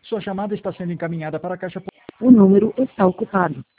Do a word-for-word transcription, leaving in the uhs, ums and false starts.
Sua chamada está sendo encaminhada para a caixa. O número está ocupado.